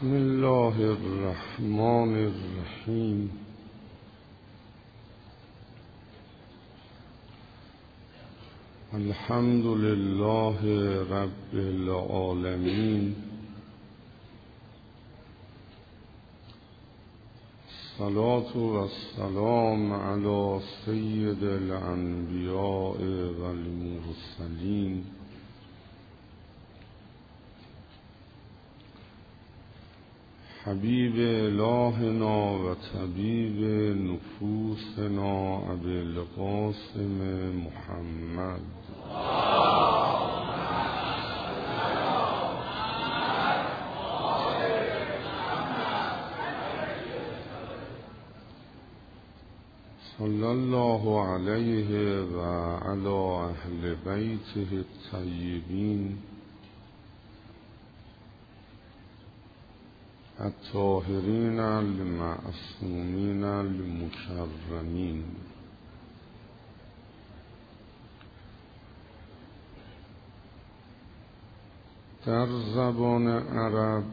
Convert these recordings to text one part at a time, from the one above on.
بسم الله الرحمن الرحیم. الحمد لله رب العالمین. الصلاة والسلام علی سید الانبیاء والمرسلین حبیب الهنا و طبیب نفوسنا ابی القاسم محمد صلی الله علیه و علی اهل بیته الطیبین الطاهرین المعصومین المکرمین. در زبان عرب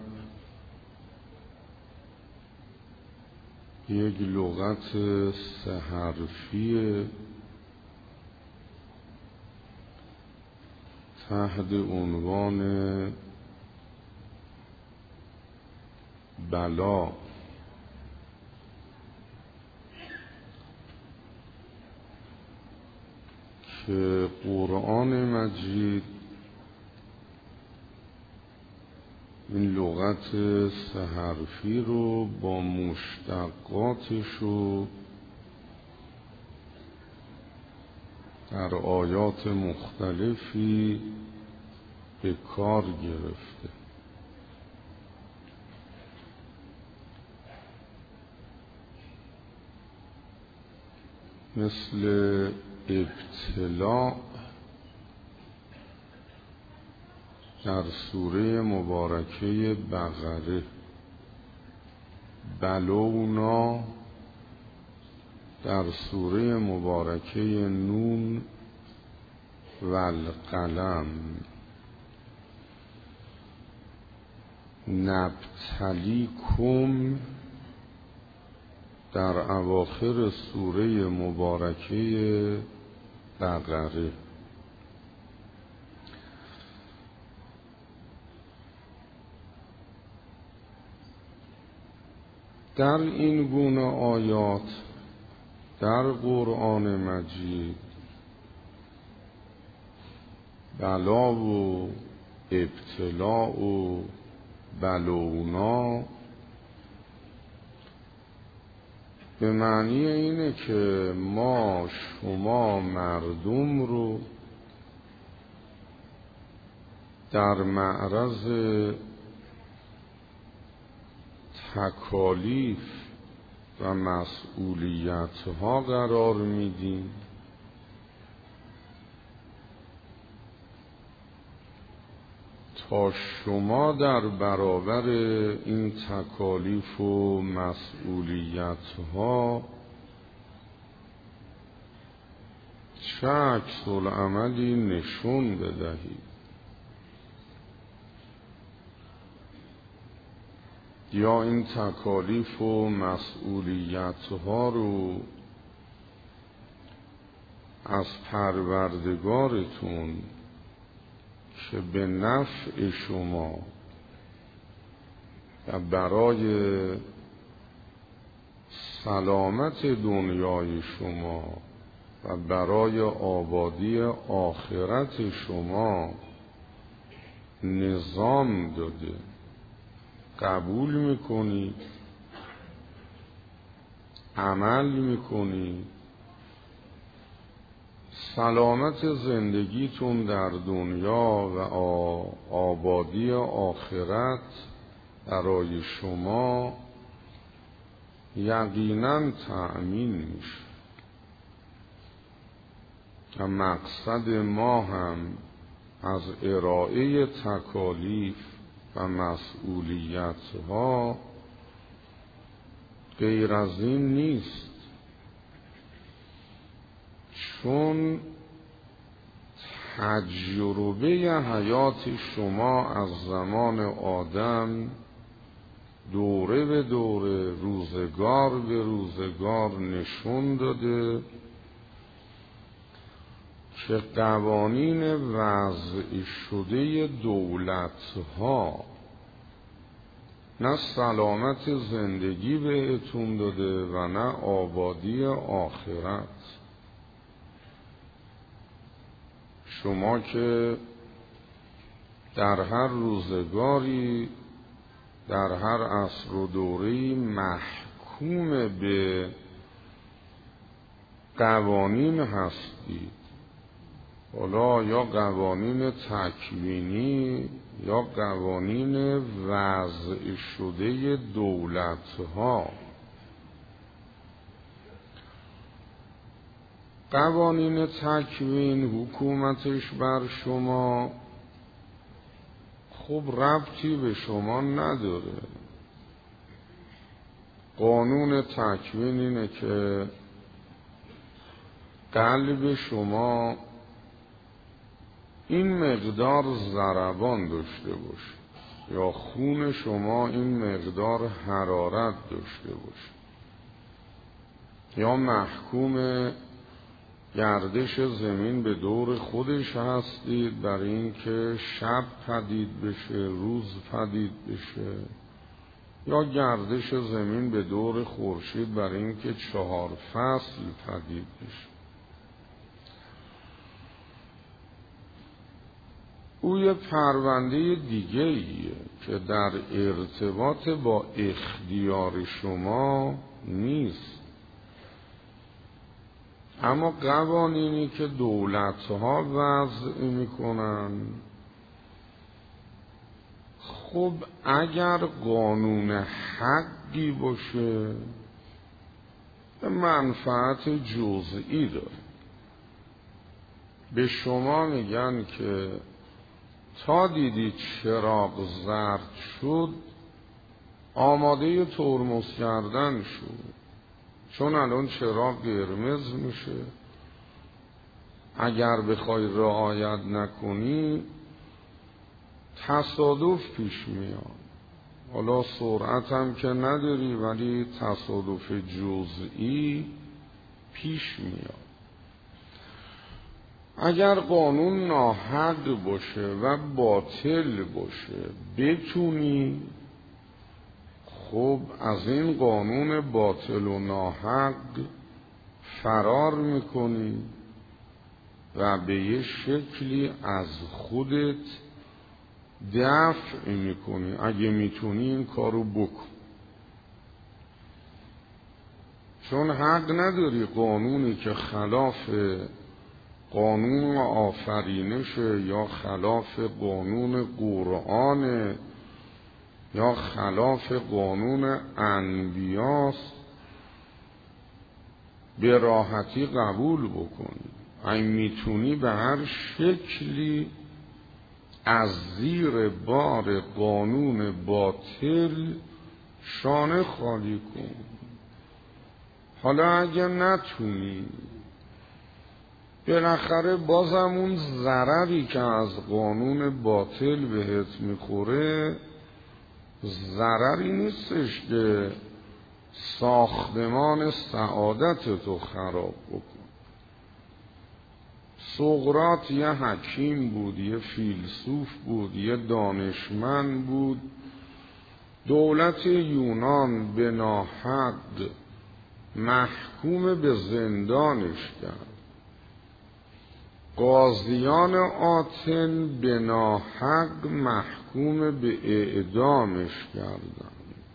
یک لغت سه حرفی تحت عنوان بلا که قرآن مجید این لغت سه حرفی رو با مشتقاتش رو در آیات مختلفی به کار گرفته. مثل ابتلاء در سوره مبارکه بقره، بلونا در سوره مبارکه نون و القلم، نبتلیکم در اواخر سوره مبارکه بقره. در این گونه آیات در قرآن مجید بلا و ابتلاء و بلونا به معنی اینه که ما شما مردم رو در معرض تکالیف و مسئولیت‌ها قرار میدیم تا شما در برابر این تکالیف و مسئولیت‌ها چه عکس‌العملی نشون بدهید یا این تکالیف و مسئولیت‌ها رو از پروردگارتون که به نفع شما و برای سلامت دنیای شما و برای آبادی آخرت شما نظام داده قبول میکنید، عمل میکنید، سلامت زندگیتون در دنیا و آبادی آخرت برای شما یقیناً تأمین میشه. و مقصد ما هم از ارائه تکالیف و مسئولیت‌ها غیر از این نیست، چون تجربه حیات شما از زمان آدم دوره به دوره، روزگار به روزگار نشون داده که قوانین وضع شده دولت‌ها نه سلامت زندگی بهتون داده و نه آبادی آخرت. شما که در هر روزگاری، در هر عصر و دوره‌ای محکوم به قوانین هستید، حالا یا قوانین تکوینی یا قوانین وضع شده دولت‌ها. قوانین تکوین حکومتش بر شما خب ربطی به شما نداره. قانون تکوین اینه که قلب شما این مقدار ضربان داشته باشه یا خون شما این مقدار حرارت داشته باشه، یا محکوم گردش زمین به دور خودش هستید برای اینکه شب پدید بشه روز پدید بشه، یا گردش زمین به دور خورشید برای اینکه 4 فصل پدید بشه. او یه پرونده دیگه ایه که در ارتباط با اختیار شما نیست، اما قوانینی که دولت‌ها وضع میکنن، خب اگر قانون حقی باشه منفعت جزئی داره. به شما میگن که تا دیدی چراغ زرد شد آماده ترمز کردن شد، چون الان چراغ قرمز میشه، اگر بخوای رعایت نکنی تصادف پیش میاد. حالا سرعت هم که نداری ولی تصادف جزئی پیش میاد. اگر قانون ناحق باشه و باطل باشه بتونی خب از این قانون باطل و ناحق فرار میکنی و به یه شکلی از خودت دفع میکنی. اگه میتونی این کارو بکن، چون حق نداری قانونی که خلاف قانون آفرینش یا خلاف قانون قرآن یا خلاف قانون انبیاست به راحتی قبول بکنی. اگه میتونی به هر شکلی از زیر بار قانون باطل شانه خالی کن. حالا اگه نتونی بالاخره بازم اون ضرری که از قانون باطل بهت میخوره ضرری نیستش که ساختمان سعادت تو خراب بکن. سقراط یه حکیم بود، یه فیلسوف بود، یه دانشمند بود. دولت یونان به ناحق محکوم به زندانش کرد. قاضیان آتن به ناحق محکوم به اعدامش کردند.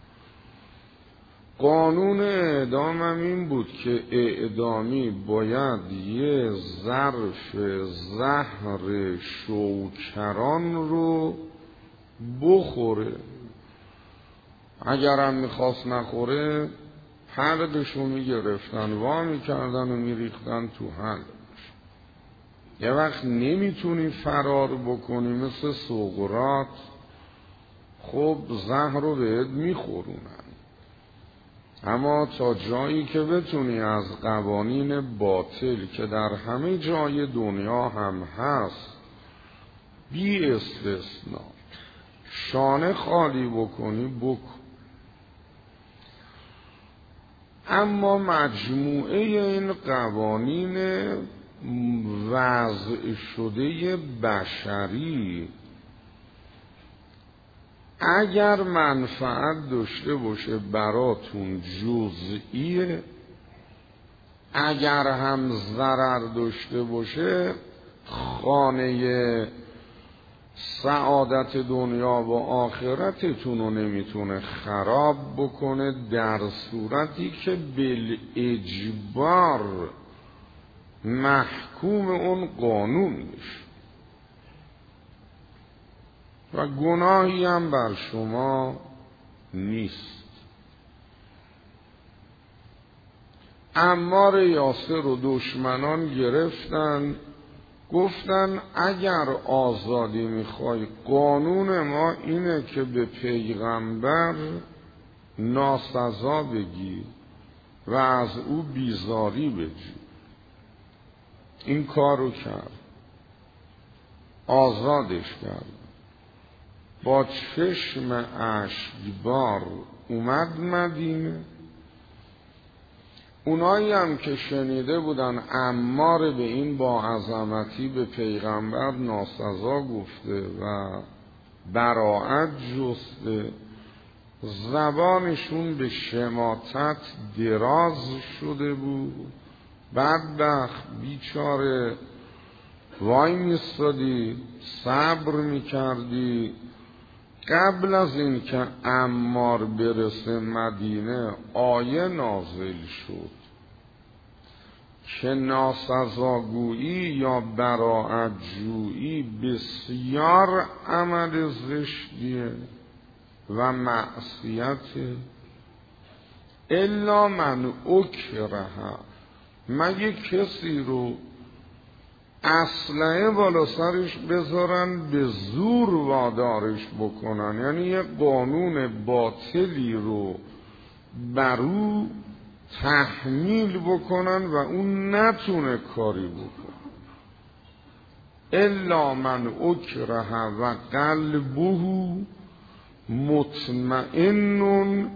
قانون اعدام هم این بود که اعدامی باید یه ظرف زهر شوکران رو بخوره، اگرم میخواست نخوره حلقشو میگرفتن وا میکردن و میریختن تو حلق. یه وقت نمیتونی فرار بکنی مثل سقراط، خب زهر رو بهت میخورونن. اما تا جایی که بتونی از قوانین باطل که در همه جای دنیا هم هست بی استثناء شانه خالی بکنی بکن. اما مجموعه این قوانین وضع شده بشری اگر منفعت داشته باشه براتون جزئیه، اگر هم ضرر داشته باشه خانه سعادت دنیا و آخرتتون رو نمیتونه خراب بکنه، در صورتی که بالاجبار محکوم اون قانون میشه و گناهی هم بر شما نیست. عمار یاسر و دشمنان گرفتن، گفتن اگر آزادی میخوای قانون ما اینه که به پیغمبر ناسزا بگی و از او بیزاری بجی. این کارو کرد، آزادش کرد، با چشم اشکبار اومد مدینه. اونایی هم که شنیده بودن عمار به این با عظمتی به پیغمبر ناسزا گفته و براءت جسته، زبانشون به شماتت دراز شده بود. بدبخت بیچاره وای میستادی، صبر میکردی. قبل از این که عمار برسه مدینه آیه نازل شد که ناسزاگویی یا براءت جویی بسیار عمل زشتیه و معصیته. الا من اکره، مگه کسی رو اسلحه بالا سرش بذارن به زور وادارش بکنن، یعنی یه قانون باطلی رو بر او تحمیل بکنن و اون نتونه کاری بکنه. الا من اکره و قلبه مطمئن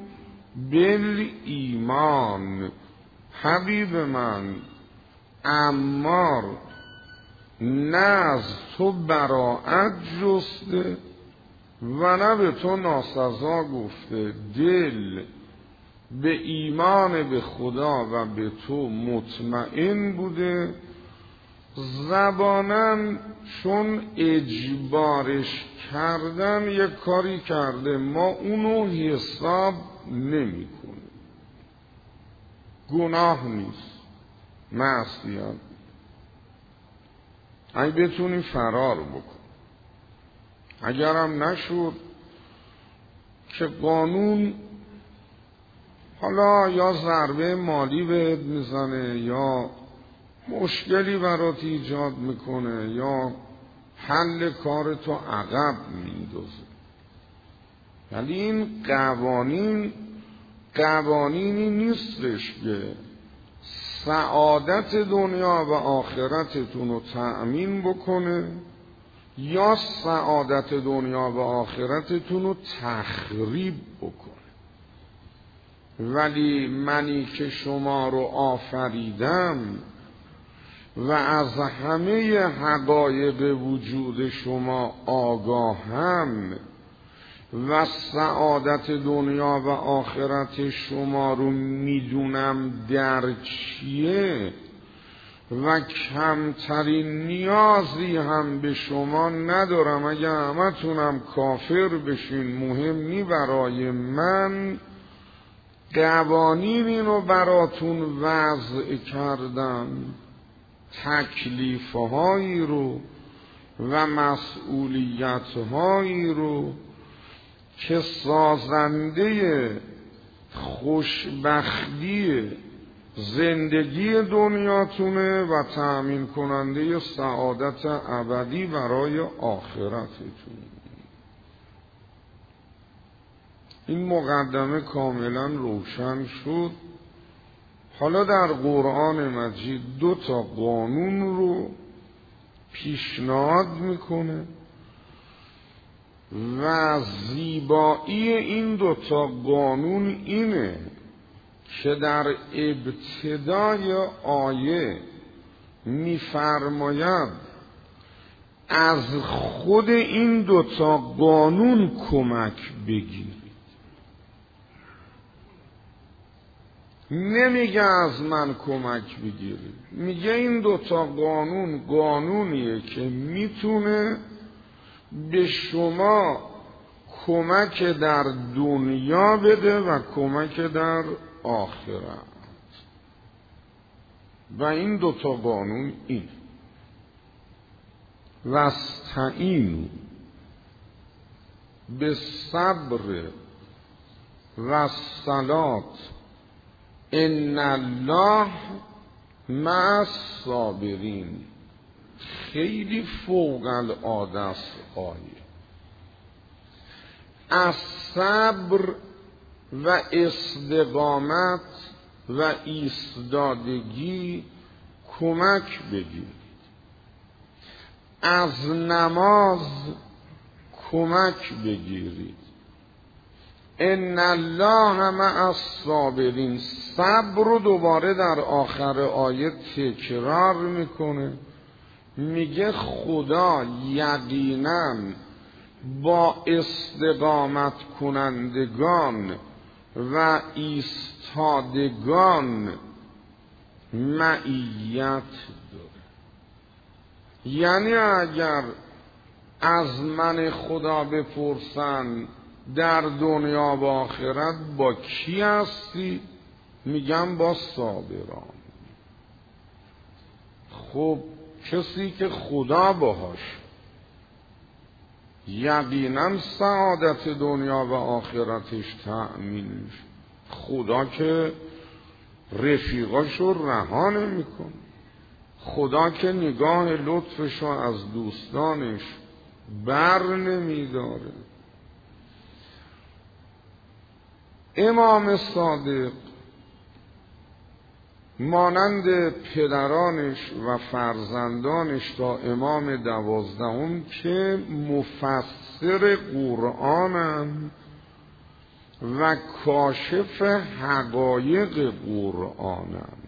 بالایمان. حبیب من، عمار نه از تو براءت جسته و نه به تو ناسزا گفته، دل به ایمان به خدا و به تو مطمئن بوده، زبانن چون اجبارش کردن یک کاری کرده ما اونو حساب نمی کنیم. گناه نیست، معصیت. اگه بتونی فرار بکن، اگرم نشد که قانون حالا یا ضربه مالی بهت میزنه یا مشکلی برات ایجاد میکنه یا حل کارتو عقب میندازه. ولی این قوانینی نیستش که سعادت دنیا و آخرتتون رو تأمین بکنه یا سعادت دنیا و آخرتتون رو تخریب بکنه. ولی منی که شما رو آفریدم و از همه حقایق وجود شما آگاهم و سعادت دنیا و آخرت شما رو میدونم در چیه و کمترین نیازی هم به شما ندارم. اگه همتونم کافر بشین مهم نی برای من، قوانینی رو براتون وضع کردم، تکلیفهایی رو و مسئولیتهایی رو که سازنده خوشبختی زندگی دنیاتونه و تأمین کننده سعادت ابدی برای آخرتتون. این مقدمه کاملا روشن شد. حالا در قرآن مجید 2 قانون رو پیشنهاد میکنه و زیبایی این 2 قانون اینه که در ابتدای آیه می‌فرماید از خود این دوتا قانون کمک بگیرید. نمیگه از من کمک بگیرید، میگه این دوتا قانون قانونیه که میتونه به شما کمک در دنیا بده و کمک در آخرت. و این دوتا قانون این: واستعینوا بالصبر والصلاة ان الله مع الصابرین. خیلی فوق العاده است آیه. از صبر و استقامت و ایستادگی کمک بگیرید، از نماز کمک بگیرید. ان الله مع الصابرین. صبر رو دوباره در آخر آیه تکرار میکنه، میگه خدا یقیناً با استقامت کنندگان و ایستادگان معیت داره. یعنی اگر از من خدا بپرسن در دنیا و آخرت با کی هستی، میگم با صابران. خب کسی که خدا باهاش، یقینا سعادت دنیا و آخرتش تأمین میشه. خدا که رفیقاشو رها نمیکنه، خدا که نگاه لطفشو از دوستانش بر نمیداره. امام صادق مانند پدرانش و فرزندانش تا امام 12 که مفسر قرآنن و کاشف حقایق قرآنن،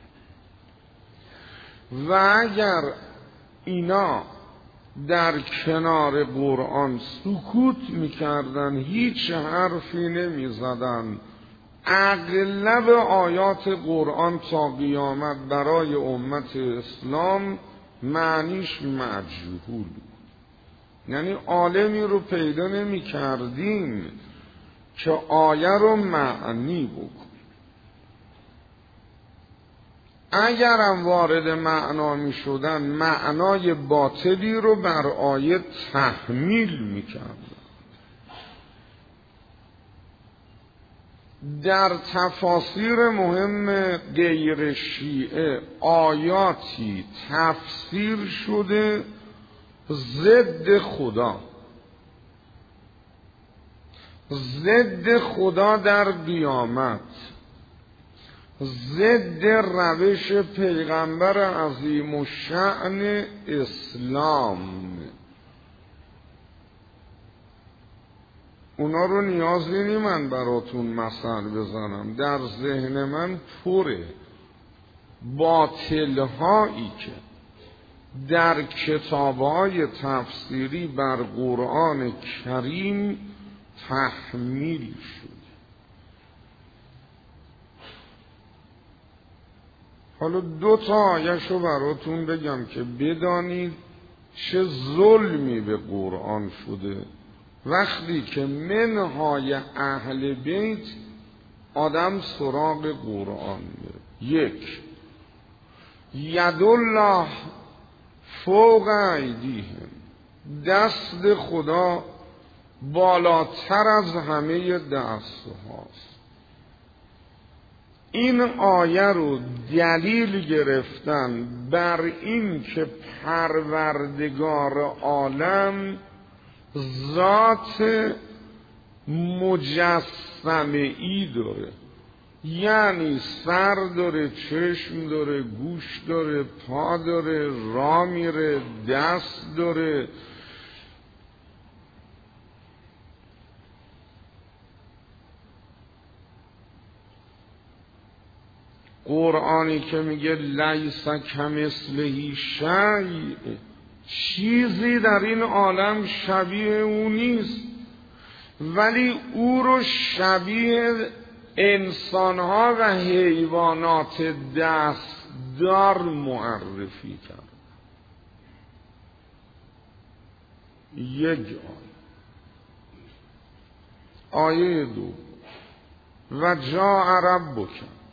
و اگر اینا در کنار قرآن سکوت میکردن، هیچ حرفی نمیزدن، اغلب آیات قرآن تا قیامت برای امت اسلام معنیش مجهول. یعنی عالمی رو پیدا نمی کردیم که آیه رو معنی بکن. اگرم وارد معنا می شدن، معنای باطلی رو بر آیه تحمیل می کردن. در تفاسیر مهم غیر شیعه آیاتی تفسیر شده ضد خدا، ضد خدا در قیامت، ضد روش پیغمبر عظیم الشأن اسلام. اونا رو نیازی نی من براتون مثل بزنم، در ذهن من پره باطل‌هایی که در کتاب‌های تفسیری بر قرآن کریم تحمیل شد. حالا 2 آیه‌شو براتون بگم که بدانید چه ظلمی به قرآن شده وقتی که منهای اهل بیت آدم سراغ قرآن میره. 1. یدالله فوق ایدیهم. دست خدا بالاتر از همه دست هاست. این آیه رو دلیل گرفتن بر این که پروردگار عالم ذات مجسمه‌ای داره، یعنی سر داره، چشم داره، گوش داره، پا داره، راه میره، دست داره. قرآنی که میگه لیس کمثله شیء، چیزی در این عالم شبیه او نیست، ولی او رو شبیه انسانها و حیوانات دستدار معرفی کرد. یک آیه دو و جاء ربک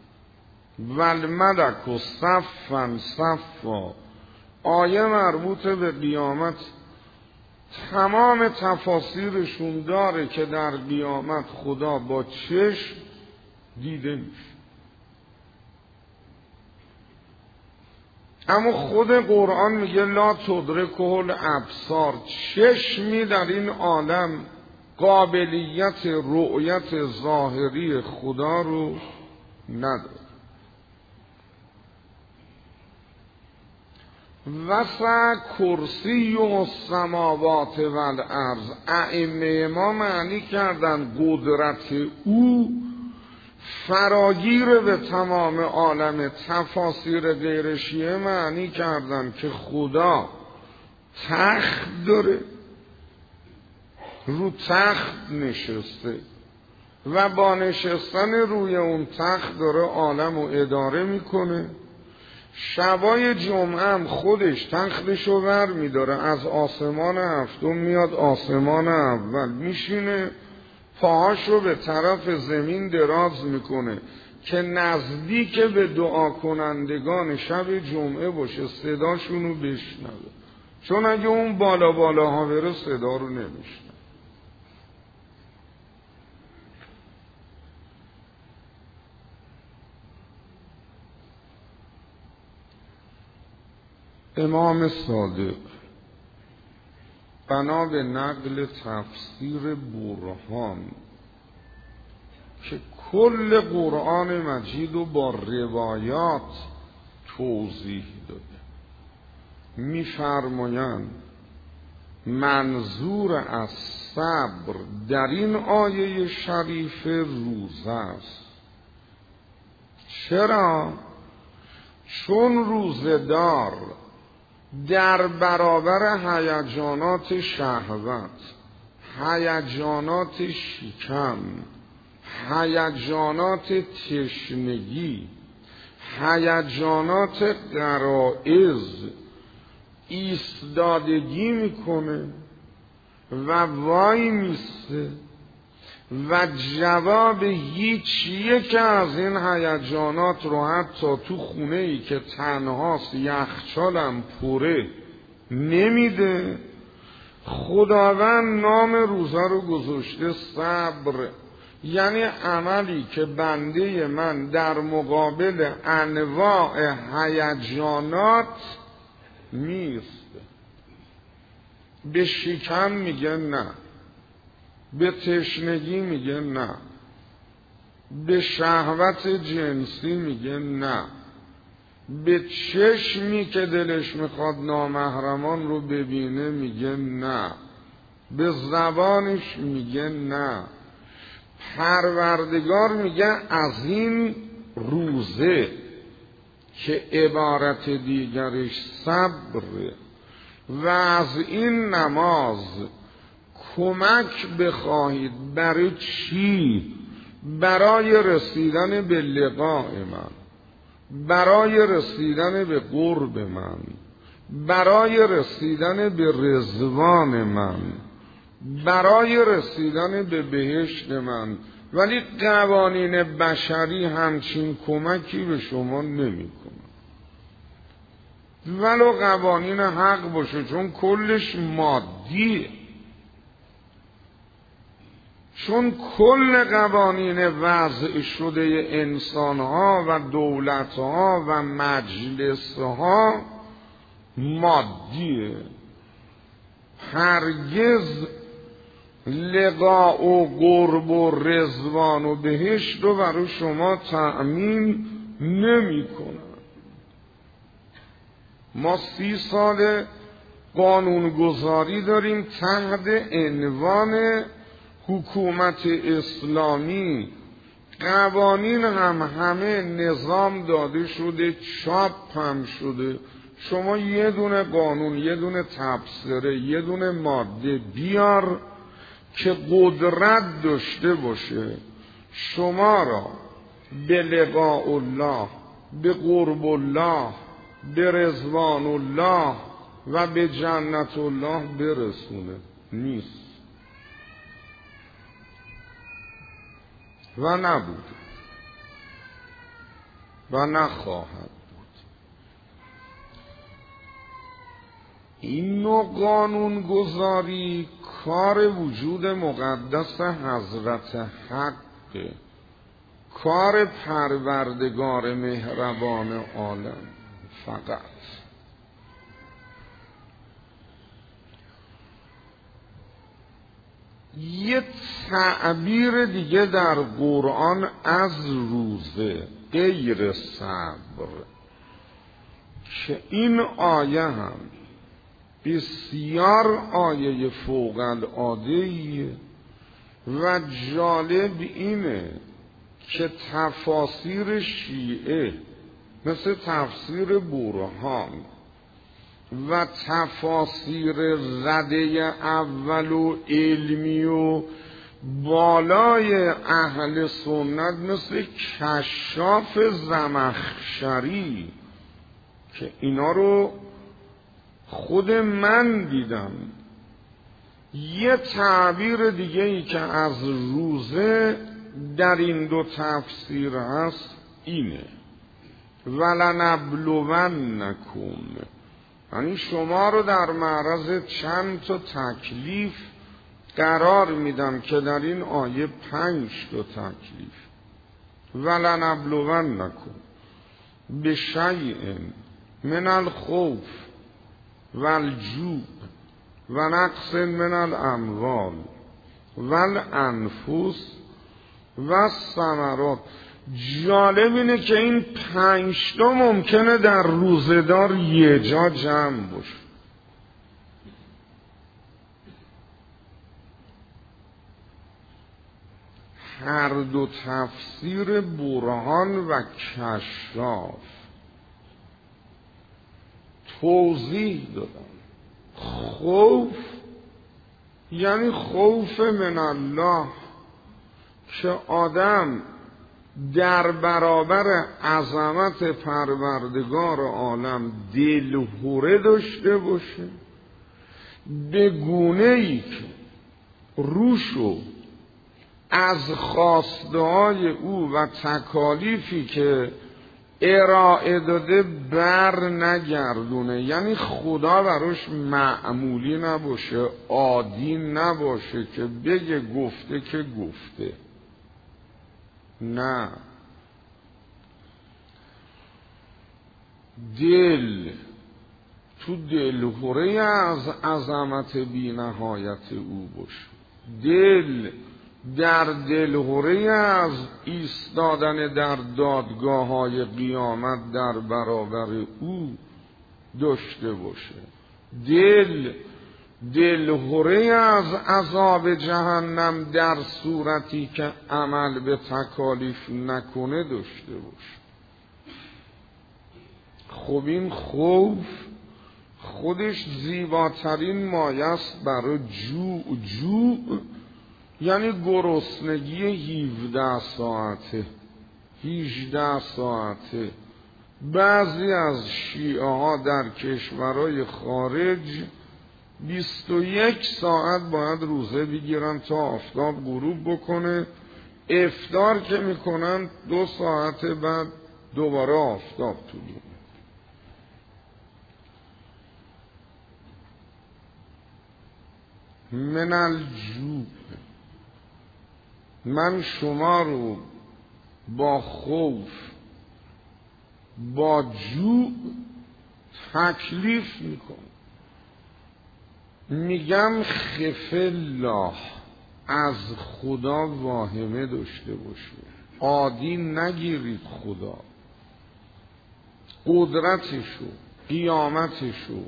والملک صفا صفا، آیه مربوط به قیامت تمام تفاسیرشون داره که در قیامت خدا با چشم دیده میشه. اما خود قرآن میگه لا تدرکه الابصار، چشمی در این عالم قابلیت رؤیت ظاهری خدا رو نداره. وسع کرسی السماوات والارض، ائمه ما معنی کردن قدرت او فراگیر به تمام عالم. تفاسیر غیر شیعه معنی کردن که خدا تخت داره، رو تخت نشسته و با نشستن روی اون تخت داره عالم رو اداره میکنه. شبای جمعه هم خودش تختشو ور میداره، از آسمان هفتم میاد آسمان اول میشینه، پاهاشو به طرف زمین دراز میکنه که نزدیک به دعا کنندگان شب جمعه باشه، صداشونو بشنوه، چون اگه اون بالا بالاها بره صدا رو نمیشنوه. امام صادق بنا به نقل تفسیر برهان که کل قرآن مجید رو با روایات توضیح داده، می‌فرمایند منظور از صبر در این آیه شریف روزه است. چرا؟ چون روزه‌دار در برابر هیجانات شهوت، هیجانات شکم، هیجانات تشنگی، هیجانات غرایز ایستادگی میکنه و وای میسته و جواب هیچ یک از این هیجانات رو حتی تو خونه ای که تنهاست یخچالم پره نمیده. خداوند نام روزه رو گذاشته صبر، یعنی عملی که بنده من در مقابل انواع هیجانات میسته. به شکم میگه نه، به تشنگی میگه نه، به شهوت جنسی میگه نه، به چشمی که دلش میخواد نامحرمان رو ببینه میگه نه، به زبانش میگه نه. پروردگار میگه از این روزه که عبارت دیگرش صبر و از این نماز کمک بخواهید. برای چی؟ برای رسیدن به لقاء من، برای رسیدن به قرب من، برای رسیدن به رضوان من، برای رسیدن به بهشت من. ولی قوانین بشری همچین کمکی به شما نمی کنه، ولو قوانین حق باشه، چون کلش مادیه. چون کل قوانین وضع شده انسانها و دولتها و مجلسها مادیه. هرگز لقاء و قرب و رضوان و بهشت رو برای شما تأمین نمی کنن. ما 30 سال قانونگذاری داریم تحت عنوان حکومت اسلامی قوانین هم همه نظام داده شده، چاپ هم شده. شما یه دونه قانون، یه دونه تبصره، یه دونه ماده بیار که قدرت داشته باشه شما را به لقاء الله، به قرب الله، به رضوان الله و به جنت الله برسونه. نیست و نبود و نخواهد بود. این نوع قانون گذاری کار وجود مقدس حضرت حق، کار پروردگار مهربان عالم فقط. یه تعبیر دیگه در قرآن از روزه غیر صبر که این آیه هم بسیار آیه فوق العاده‌ایه و جالب اینه که تفاسیر شیعه مثل تفسیر برهان و تفاسیر رده اول و علمی و بالای اهل سنت مثل کشاف زمخشری که اینا رو خود من دیدم، یه تعبیر دیگه ای که از روزه در این دو تفسیر هست اینه: ولنبلونکم، یعنی شما رو در معرض چند تا تکلیف قرار میدم که در این آیه 5 تا تکلیف. ولنبلونکم بشیء من الخوف والجوع و نقص من الاموال والانفس و الثمرات. جالب اینه که این 5 تا ممکنه در روزه‌دار یه جا جمع باشه. هر دو تفسیر برهان و کشاف توضیح دادن. خوف یعنی خوف من الله، که آدم در برابر عظمت پروردگار عالم دلهوره داشته باشه، به گونه‌ای که روشو از خواسته‌های او و تکالیفی که ارائه داده بر نگردونه. یعنی خدا براش معمولی نباشه، عادی نباشه که بگه گفته که گفته. نه، دل تو دلهوره از عظمت بی نهایت او باشه، دل در دلهوره از ایستادن در دادگاه های قیامت در برابر او داشته باشه، دلهوره از عذاب جهنم در صورتی که عمل به تکالیف نکنه داشته باشه. خب این خوف خودش زیباترین مایه است برای جوع یعنی گرسنگی 17 ساعته 18 ساعته. بعضی از شیعه ها در کشورهای خارج 21 ساعت باید روزه بگیرن تا آفتاب غروب بکنه، افطار که میکنن 2 ساعت بعد دوباره آفتاب طلوع. من الجوع، من شما رو با خوف با جوع تکلیف میکنم. میگم خف الله، از خدا واهمه داشته باشید، عادی نگیرید خدا، قدرتشو، قیامتشو،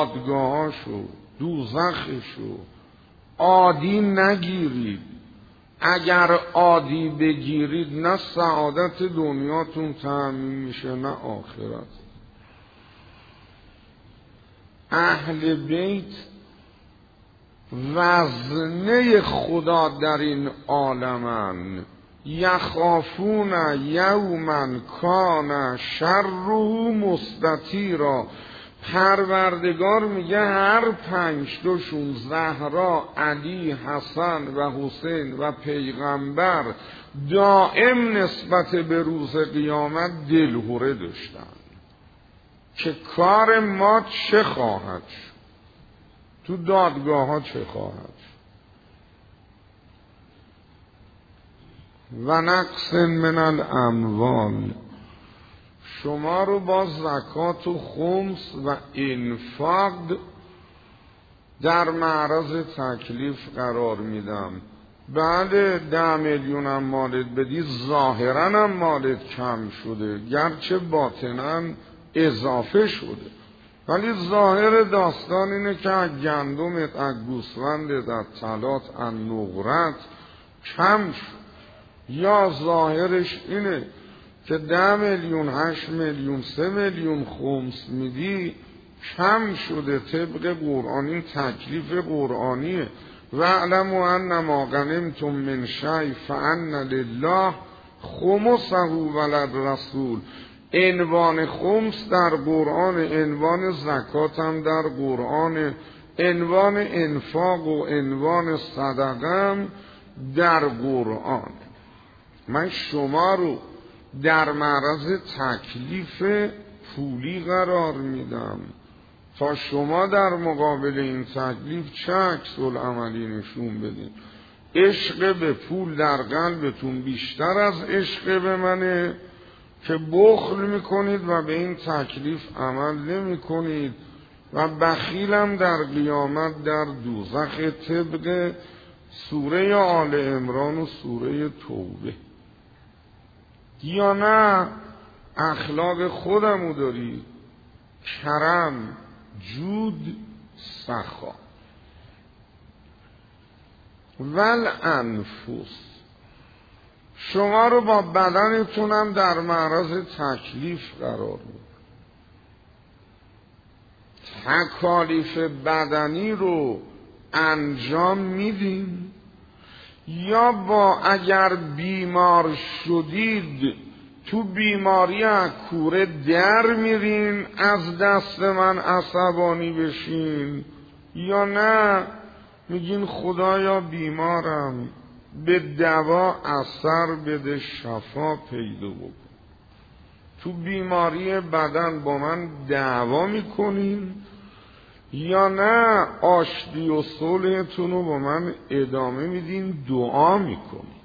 دادگاهاشو، دوزخشو عادی نگیرید. اگر عادی بگیرید نه سعادت دنیاتون تأمین میشه نه آخرت. اهل بیت وزنه خدا در این عالمن. یخافون یوما کان شره مستطیرا. پروردگار میگه هر 5 تاشون، زهرا، علی، حسن و حسین و پیغمبر، دائم نسبت به روز قیامت دلهره داشتن که کار ما چه خواهد شد، تو دادگاه ها چه خواهد شد. و نقص من الاموال، شما رو با زکات و خمس و انفاق در معرض تکلیف قرار میدم. بله 10 میلیون هم مالت بدی، ظاهرا هم مالت کم شده، گرچه باطنا اضافه شده، ولی ظاهر داستان اینه که از گندمت، از گوسفندت، از طلات، از نقرت کم شد. یا ظاهرش اینه که 10 میلیون، 8 میلیون، 3 میلیون خمس میدی، کم شده. طبق قرآن این تکلیف قرآنیه. وَاعْلَمُوا أَنَّمَا غَنِمْتُم مِّن شَيْءٍ فَأَنَّ لِلَّهِ خُمُسَهُ وَلِلرَّسُولِ. عنوان خمس در قرآن، عنوان زکات هم در قرآن، عنوان انفاق و عنوان صدقه هم در قرآن. من شما رو در معرض تکلیف پولی قرار میدم تا شما در مقابل این تکلیف چه عکس العملی نشون بدین. عشق به پول در قلبتون بیشتر از عشق به منه که بخل میکنید و به این تکلیف عمل نمی کنید و بخیلم در قیامت در دوزخ طبق سوره آل عمران و سوره توبه. یا نه اخلاق خودمو داری، کرم، جود، سخا. والانفس، شما رو با بدنتونم در معرض تکلیف قرار بود. تکالیف بدنی رو انجام میدین یا با اگر بیمار شدید تو بیماری از کوره در میرین از دست من عصبانی بشین، یا نه میگین خدایا بیمارم به دوا اثر بده، شفا پیدا بکن. تو بیماری بدن با من دعوا میکنین یا نه آشتی و صلحتون رو با من ادامه میدین، دعا میکنین.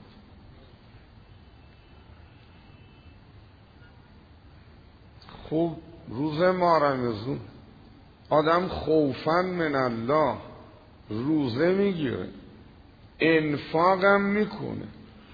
خب روز ما رمضان آدم خوفاً من الله روزه میگیره، انفاقم میکنه،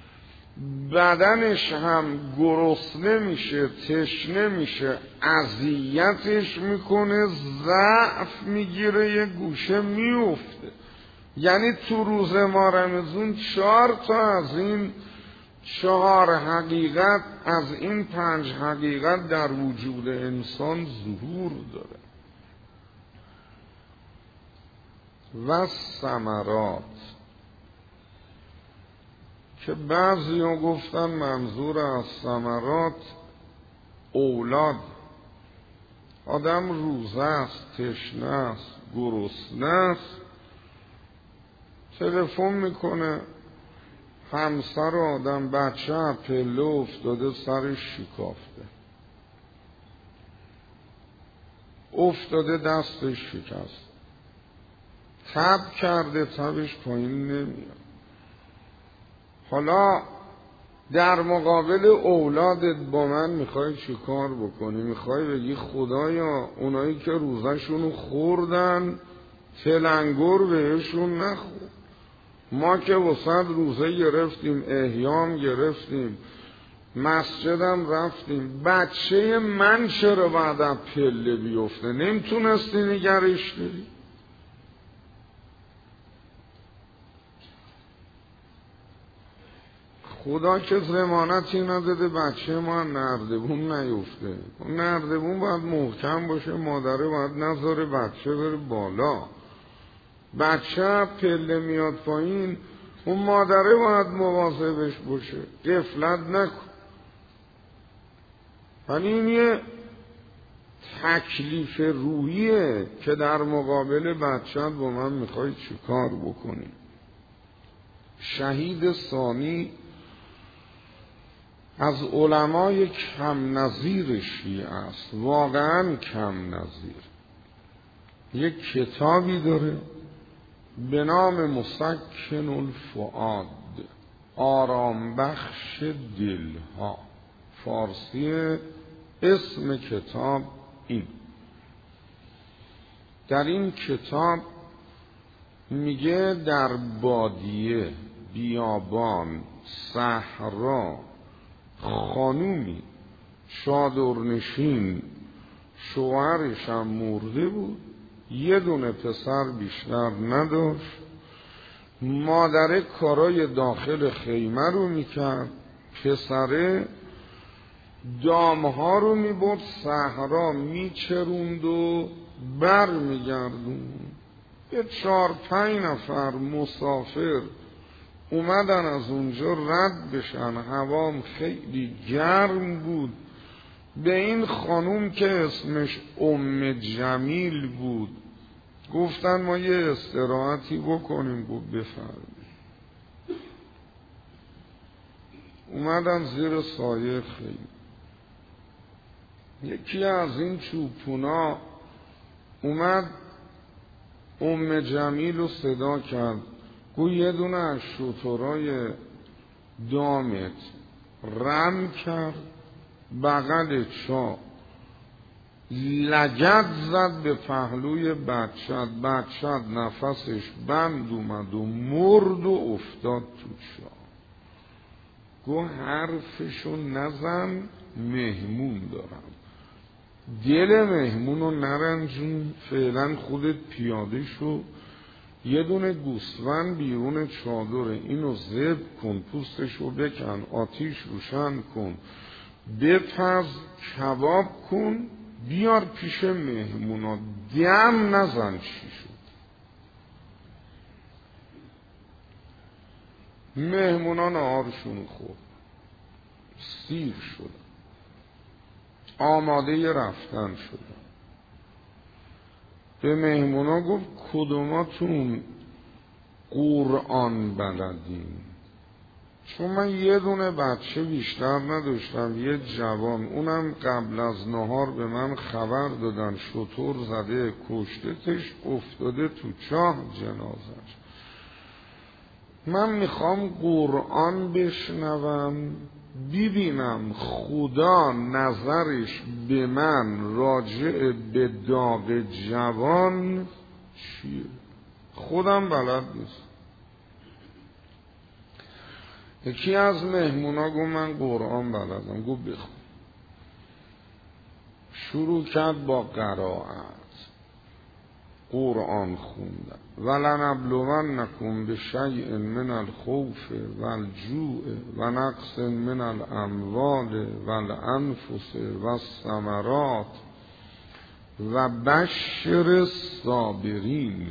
بدنش هم گرسنه میشه، تشنه میشه، اذیتش میکنه، ضعف میگیره، یه گوشه میفته. یعنی تو روز ما رمضان 4 تا از این 4 حقیقت، از این 5 حقیقت در وجود انسان ظهور داره. و ثمرات که بعضی ها گفتن منظور از ثمرات اولاد. آدم روزه است، تشنه است، گرسنه است، تلفن میکنه، همسر آدم بچه پله افتاده سرش شکافته، افتاده دستش شکست، تب کرده تبش پایین نمیاد. حالا در مقابل اولادت با من میخوای چی کار بکنی؟ میخوای بگی خدایا اونایی که روزشونو خوردن تلنگر بهشون نخور، ما که وسط روزه گرفتیم، احیام گرفتیم، مسجدم رفتیم، بچه من چرا بعد پله بیفته؟ نمیتونستی نگرش داری؟ خدا که ضمانتی نداده بچه ما نردبون نیفته. نردبون باید محکم باشه، مادره باید نذاره بچه بره بالا. بچه پله میاد پایین، اون مادره باید مواظبش باشه، غفلت نکن. ولی این یه تکلیف روحیه که در مقابل بچه‌ت با من میخوای چی کار بکنی. شهید ثانی از علمای کم نظیر شیعه است، واقعا کم نظیر. یک کتابی داره به نام مسکن الفؤاد، آرام بخش دلها. فارسی اسم کتاب این. در این کتاب میگه در بادیه، بیابان، صحرا خانومی چادرنشین، شوهرش هم مرده بود، یه دونه پسر بیشتر نداشت. مادره کارای داخل خیمه رو میکرد، پسره دامها رو میبرد صحرا میچروند و بر میگردوند. یه 4-5 نفر مسافر اومدن از اونجا رد بشن، هوام خیلی گرم بود. به این خانوم که اسمش ام جمیل بود گفتن ما یه استراحتی بکنیم. گفت بفرمایید. اومدن زیر سایه خیلی. یکی از این چوپونا اومد ام جمیل رو صدا کرد، گوی یه دونه از شترای دامت رم کرد بغل چا، لگد زد به پهلوی بچت نفسش بند اومد و مرد و افتاد تو چا. گو حرفشو نزن، مهمون دارم، دل مهمونو نرنجون، فعلا خودت پیاده شو، یه دونه گوسفند بیرون چادره، اینو ذبح کن، پوستشو بکن، آتیش روشن کن، بپز، کباب کن، بیار پیش مهمونا، دم نزن. چی شد؟ مهمونان آرشون خورد، سیر شدن، آماده رفتن شدن. به مهمونا گفت کدوماتون قرآن بلدین؟ چون من یه دونه بچه بیشتر نداشتم، یه جوان، اونم قبل از نهار به من خبر دادن شتر زده کشتتش، افتاده تو چاه جنازش. من میخوام قرآن بشنوم، ببینم خدا نظرش به من راجع به داغ جوان چیه. خودم بلد نیست. یکی از مهمونا گفت من قرآن بلدم. گفت بخون. شروع کرد با قرائت قرآن خوندن. ولنبلونکم بشیء من الخوف والجوع و نقص من الاموال والانفس والثمرات و بشر الصابرین.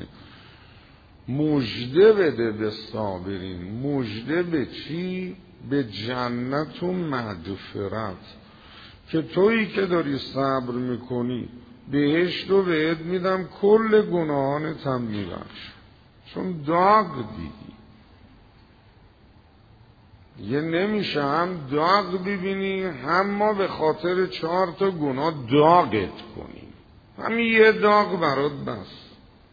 مژده بده به صابرین. مژده به چی؟ به جنت و مغفرت، که تویی که داری صبر میکنی بهشت رو بهت میدم، کل گناهانت هم میبخش. چون داغ دیدی. یه نمیشه هم داغ ببینی هم ما به خاطر 4 گناه داغت کنیم. همین یه داغ برات بس.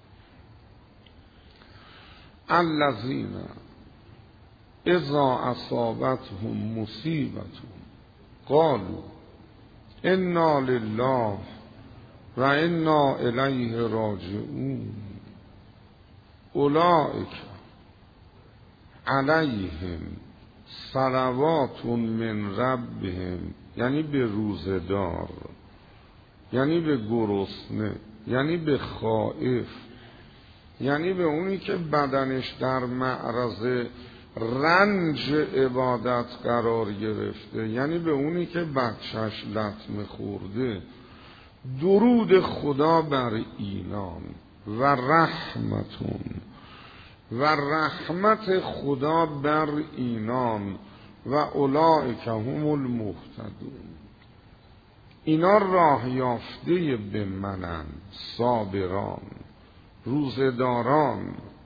الذین اذا اصابتهم مصیبة قالوا انا لله و انا الیه راجعون اولئک علیهم صلوات من ربهم، یعنی به روزدار، یعنی به گرسنه، یعنی به خائف، یعنی به اونی که بدنش در معرض رنج عبادت قرار گرفته، یعنی به اونی که بچهش لطمه خورده، درود خدا بر اینان و رحمتون و رحمت خدا بر اینان و اولئک هم المهتدون، اینا راه یافته به منند، صابران، روزداران.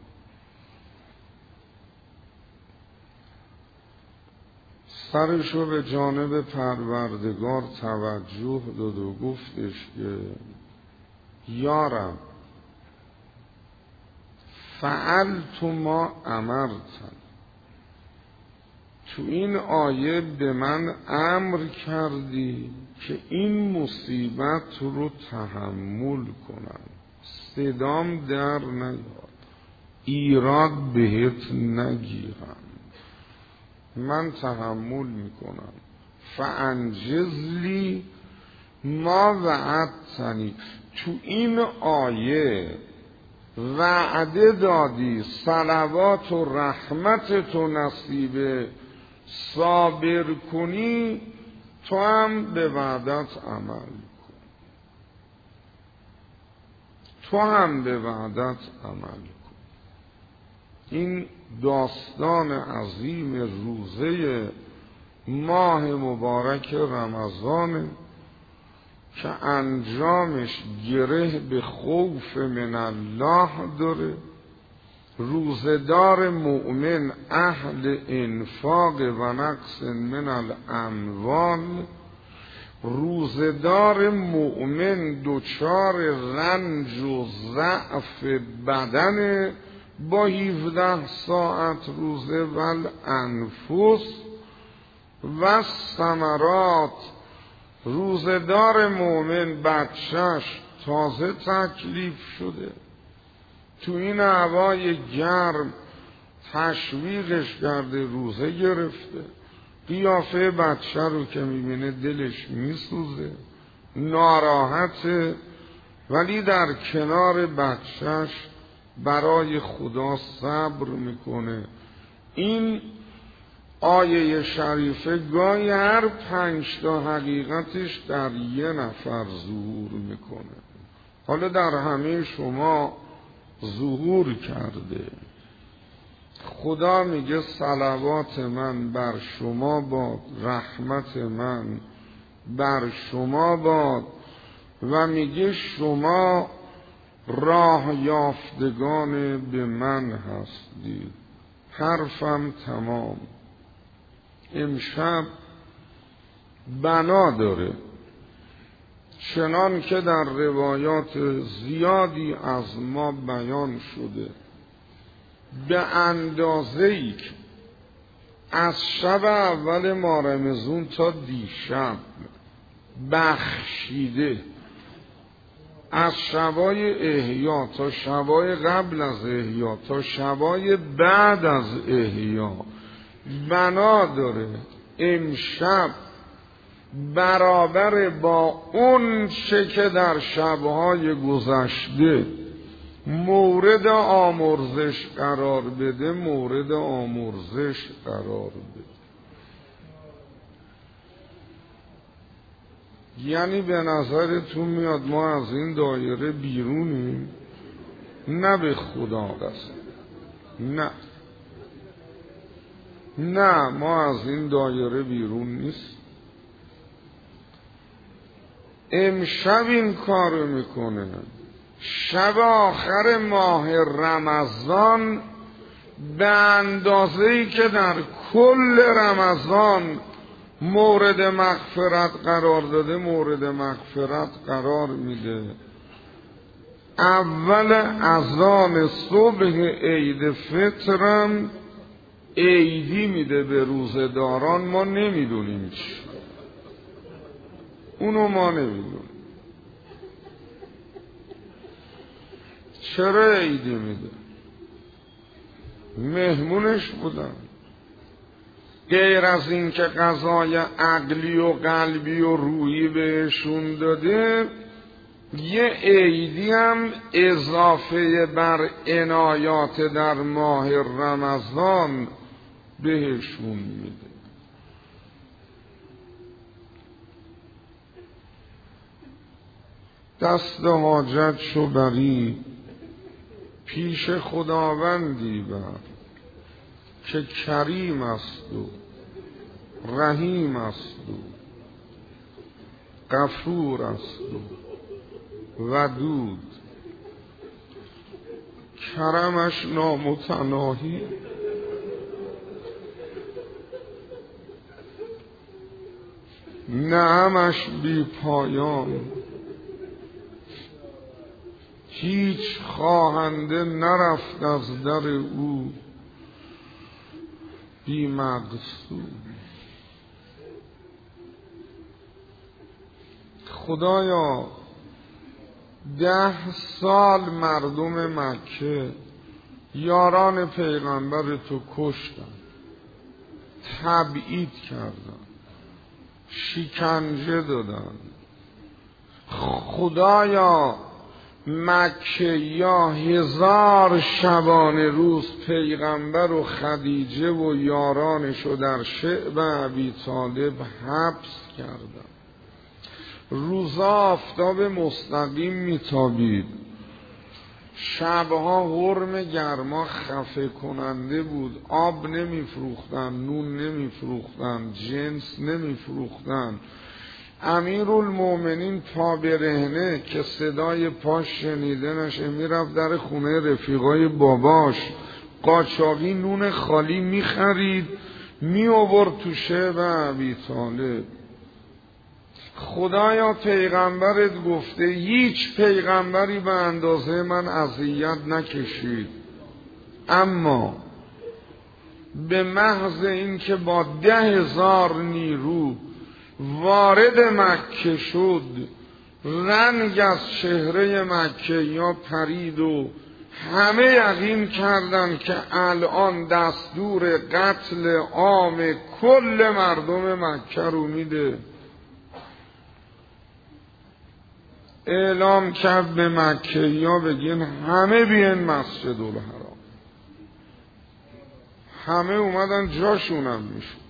سرشو به جانب پروردگار توجه داد و گفتش که یارب فعلت ما امرتن، تو این آیه به من امر کردی که این مصیبت رو تحمل کنم، صدام در نیاد، ایراد بهت نگیرم، من تحمل میکنم. فانجزلی ما وعدتنی، تو این آیه وعده دادی صلوات و رحمت تو نصیب صابر کنی، تو هم به وعدت عمل کن، تو هم به وعدت عمل کن. این داستان عظیم روزه ماه مبارک رمضان که انجامش گره به خوف من الله داره. روزدار مؤمن اهل انفاق و نقص من الاموال، روزدار مؤمن دوچار رنج و ضعف بدن با 17 ساعت روزه و الانفس و ثمرات، روزدار مؤمن بچهش تازه تکلیف شده، تو این هوای گرم تشویقش کرده، روزه گرفته، قیافه بچه رو که میبینه دلش میسوزه، ناراحته، ولی در کنار بچهش برای خدا صبر میکنه. این آیه شریفه گاهی هر 5 تا حقیقتش در یه نفر ظهور میکنه. حالا در همه شما ظهور کرده. خدا میگه صلوات من بر شما باد، رحمت من بر شما باد، و میگه شما راه یافتگان به من هستید. حرفم تمام. امشب بنا داره، چنان که در روایات زیادی از ما بیان شده، به اندازه‌ای که از شب اول ماه رمضان تا دیشب بخشیده، از شبای احیا تا شبای قبل از احیا تا شبای بعد از احیا، بنا داره امشب برابر با اون چه که در شبهای گذشته مورد آمرزش قرار بده، مورد آمرزش قرار بده. یعنی به نظرتون میاد ما از این دایره بیرونیم؟ نه به خدا قسم، نه ما از این دایره بیرون نیست. امشب این کارو میکنه. شب آخر ماه رمضان به اندازه‌ای که در کل رمضان مورد مغفرت قرار داده، مورد مغفرت قرار میده. اول اذان صبح عید فطرم عیدی میده به روزداران. ما نمیدونیم چی، اونو ما نمیدونیم چرا عیدی میده. مهمونش بودن. غیر از این که غذای عقلی و قلبی و روحی بهشون داده، یه عیدی هم اضافه بر عنایات در ماه رمضان بهشون میده. دست حاجت شو بری پیش خداوندی بر که کریم است و رحیم است و غفور است و ودود، کرمش نامتناهی، نعمش بی پایان، هیچ خواهنده نرفت از در او بی مقصود. خدایا 10 سال مردم مکه یاران پیغمبر تو کشتن، تبعید کردن، شکنجه دادن. خدایا مکه یا 1000 شبانه روز پیغمبر و خدیجه و یارانشو در شعب ابی طالب حبس کردن. روزا آفتاب مستقیم میتابید، شبها حرم گرما خفه کننده بود، آب نمیفروختن، نون نمیفروختن، جنس نمیفروختن. امیرالمومنین پا برهنه که صدای پاش شنیده نشه میرفت در خونه رفیقای باباش، قاچاقی نون خالی میخرید می آورد تو شعب ابی طالب. خدایا پیغمبرت گفته هیچ پیغمبری به اندازه من اذیت نکشید، اما به محض این که با 10,000 نیرو وارد مکه شد، رنگ از چهره مکه یا پرید و همه یقین کردند که الان دستور قتل عام کل مردم مکه رو میده. اعلام کرد به مکه یا بگین همه بیان مسجد الحرام. همه اومدن جاشونم میشون.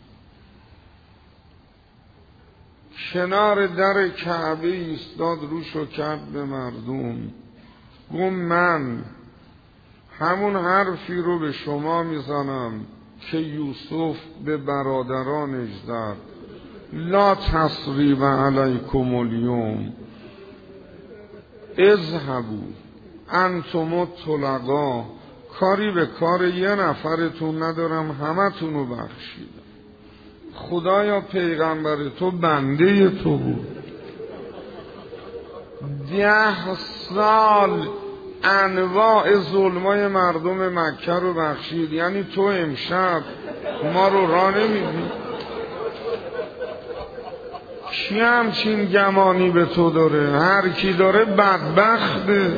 کنار در کعبه ایستاد، روشو کرد به مردم، گفت من همون حرفی رو به شما میزنم که یوسف به برادرانش زد، لا تثریب علیکم الیوم اذهبوا انتم الطلقاء. کاری به کار یه نفرتون ندارم، همه تونو بخشیدم. خدایا پیغمبر تو بنده تو بود، 10 سال انواع ظلمای مردم مکه رو بخشید. یعنی تو امشب ما رو راه نمیدی؟ کی همچین گمانی به تو داره؟ هر کی داره بدبخته.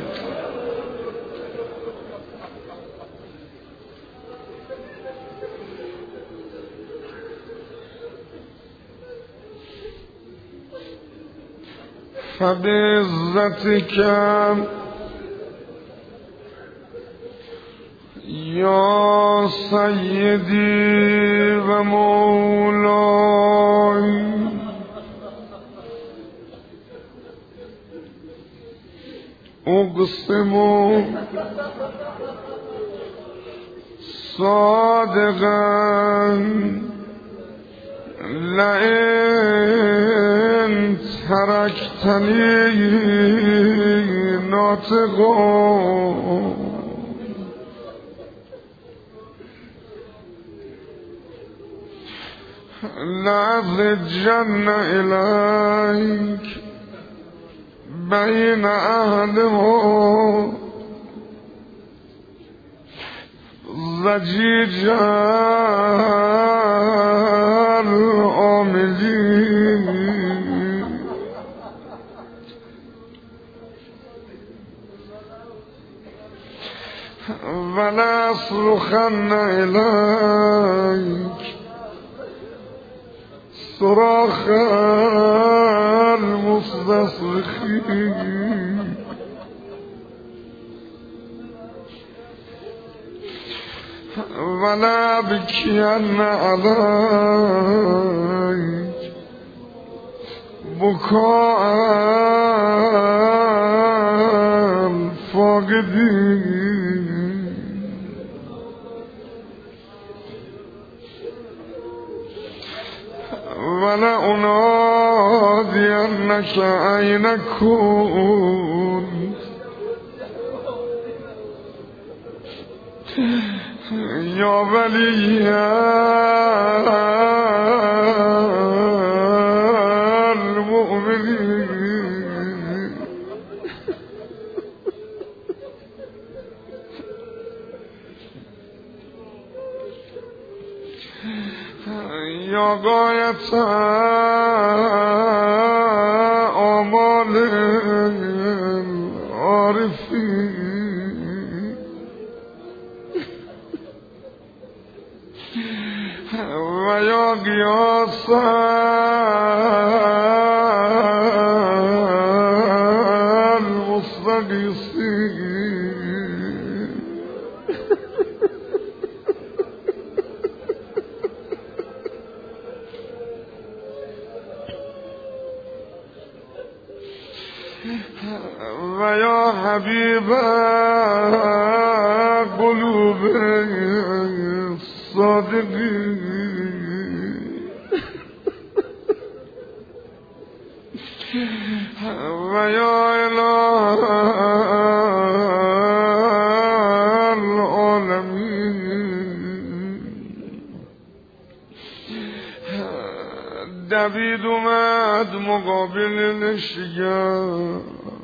فبعزتک یا سیدی و مولای اقسم صادقا لئن ترکتنی ناطقا لأزجن الیک بین اهلها زجیجا العاملین ولأصرخن الیک صراخ المستصرخین. ولا بكين عليك بكاء الفاقدين ولا أنادينك أين كنت يا ولي المؤمنين يا غاية آمال العارفين ويا غياث المستغيثين ويا حبيب قلوب الصادقين ويا إله العالمين دوید اومد مقابل لشگر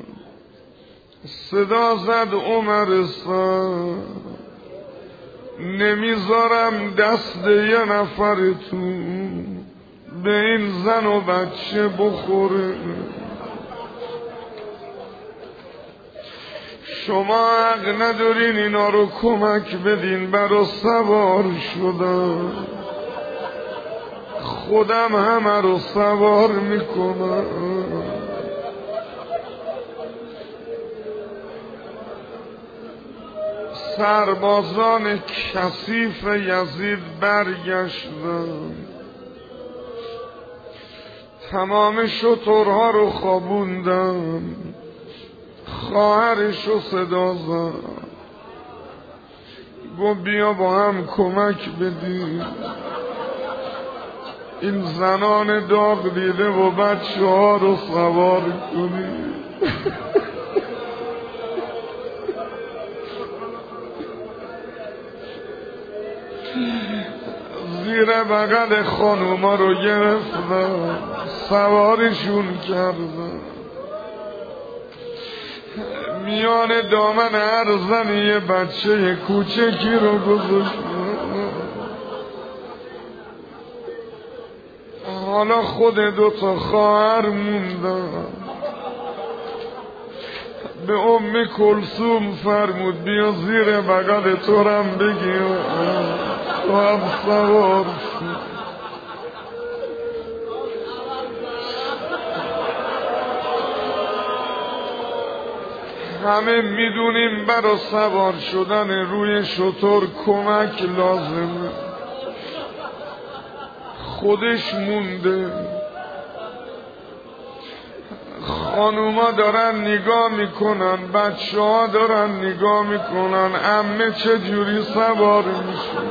صدا زد عمر سر نمیذارم دست یه نفرتون به این زن و بچه بخوره شما حق ندارین اینا رو کمک بدین برا سوار شدن خودم همه رو سوار میکنم سربازان کثیف یزید برگشتن تمام شترها رو خوابوندن خواهرش رو صدا زد گفت بیا با هم کمک بدیم این زنان داغ دیده و بچه ها رو سوار کنیم زیر بغل خانوما رو گرفتن سوارشون کردن میان دامن هر زنی یه بچه کوچکی رو گذاشتن حالا خود دوتا خواهر موندن به ام کلثوم فرمود بیا زیر بغل تورم بگیر تو هم سوار شد همه میدونیم برای سوار شدن روی شتر کمک لازمه خودش مونده خانوما دارن نگاه میکنن بچه ها دارن نگاه میکنن عمه چجوری سوار میشه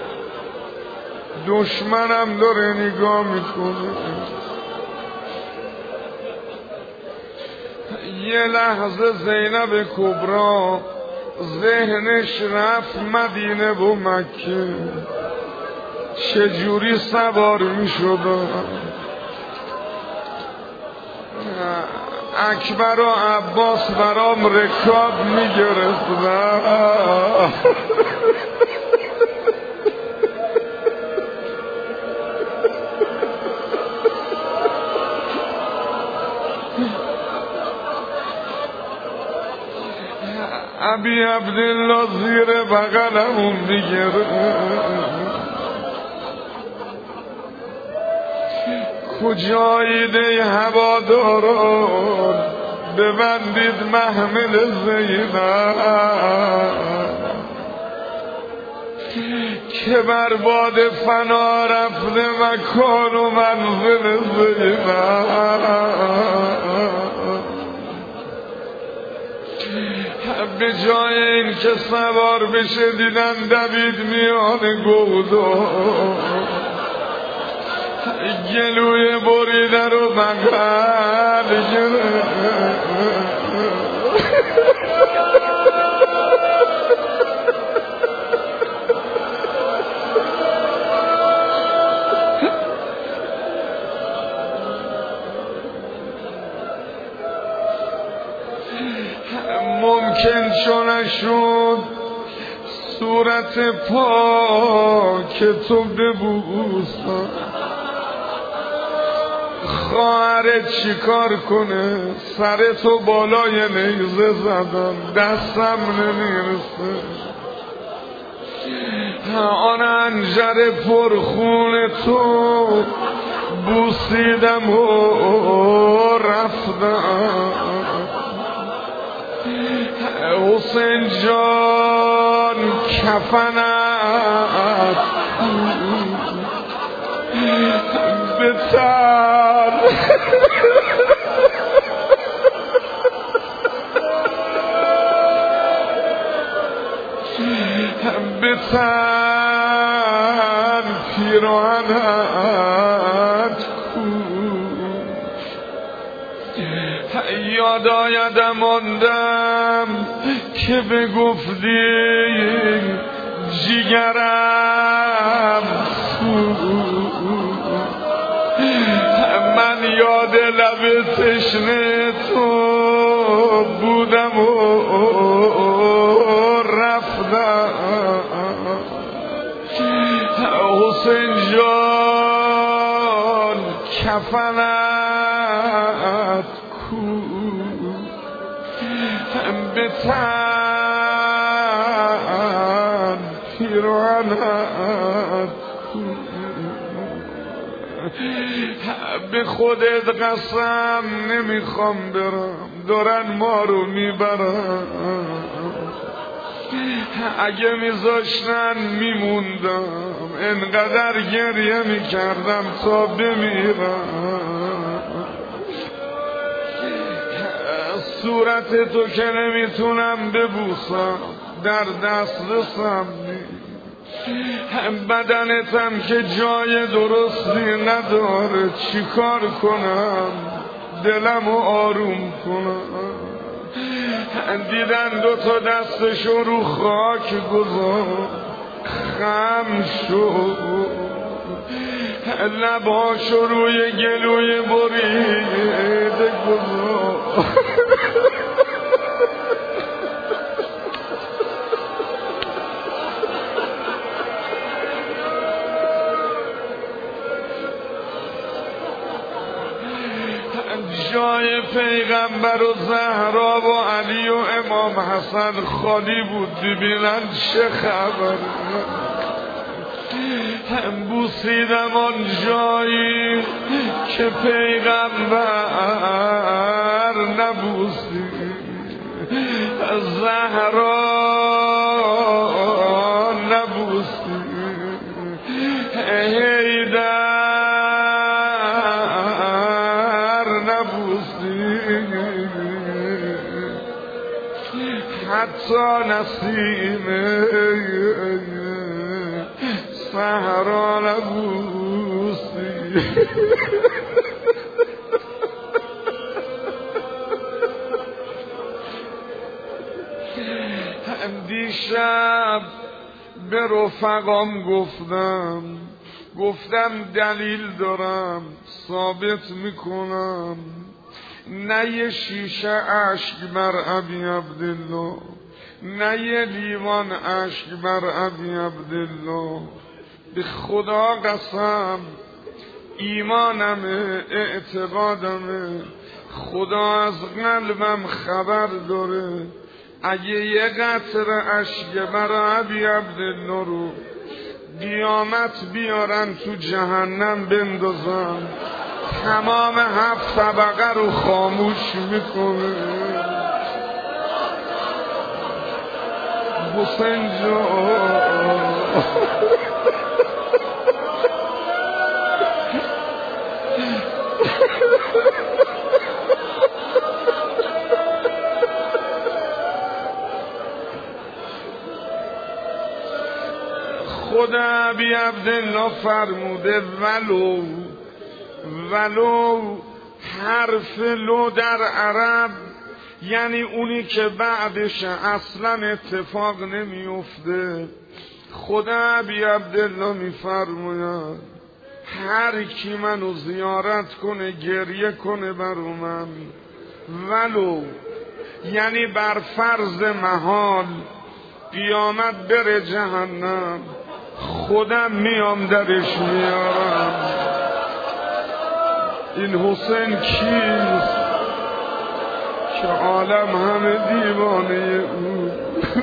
دشمنم داره نگاه میکنه یه لحظه زینب کبرا ذهنش رفت مدینه و مکه چجوری سوار می شدن اکبر و عباس برام رکاب می گرفتن ابی عبدالله زیر بغلمون میگرد کجایید ای هواداران ببندید محمل زینب که بر باد فنا رفته مکان و منزل به جای این که سوار بشه دیدن دوید میان گودو گلوی بریده رو بغل ممکن چون شد صورت پاک تو ببوسم خواهرت چیکار کنه سر تو بالای نیزه زدم دستم نمیرسه آن انجر پرخون تو بوسیدم و رفتم حسین جان کفنت بتر بتر پیراهنت یاد آیدم ماندم که بگفتی جیگرم من یاد لب تشنه تو بودم و رفتم حسین جان کفنت بتن پیراهنت به خودت قسم نمیخوام برم دارن ما رو میبرن اگه میذاشتن میموندم انقدر گریه میکردم تا بمیرم صورت تو که نمیتونم ببوسم در دسترسم نیست بدنتم که جای درستی نداره چیکار کنم دلمو آروم کنم دیدن دوتا دستشو رو خاک گذار خم شد لباشو روی گلوی بریده گذار جای پیغمبر و زهرا و علی و امام حسن خالی بود ببینن چه خبر بوسیدم آن جایی که پیغمبر نبوسید زهرا نبوسید حیدر نبوسید حتی نسیم صحرا نبوسید دیشب به رفقام گفتم دلیل دارم ثابت میکنم نه یه شیشه اشک بر ابی عبدالله نه یه لیوان اشک بر ابی عبدالله به خدا قسم ایمانمه اعتقادمه خدا از قلبم خبر داره اگه یه قطره اشک بر ابی عبدالله رو قیامت بیارن تو جهنم بندازن تمام 7 طبقه رو خاموش میکنه حسین جان خدا بی عبدالله فرموده ولو حرف لو در عرب یعنی اونی که بعدش اصلا اتفاق نمیفته. خدا بی عبدالله میفرماید هر کی منو زیارت کنه گریه کنه برو من، ولو یعنی بر فرض محال قیامت بره جهنم، خودم میام درش میارم. این حسین کیست که عالم همه دیوانه او؟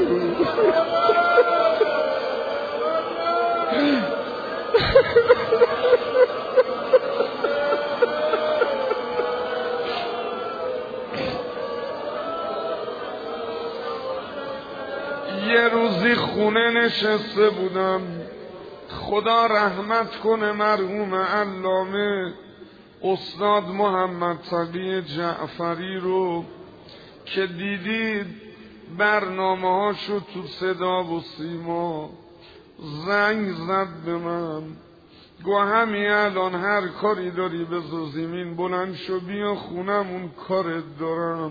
یه روزی خونه نشسته بودم، خدا رحمت کنه مرحوم علامه استاد محمد تقی جعفری رو که دیدید برنامه هاشو تو صدا و سیما، زنگ زد به من گو همین الان هر کاری داری بذار زمین بلند شو بیا خونمون کارت دارم.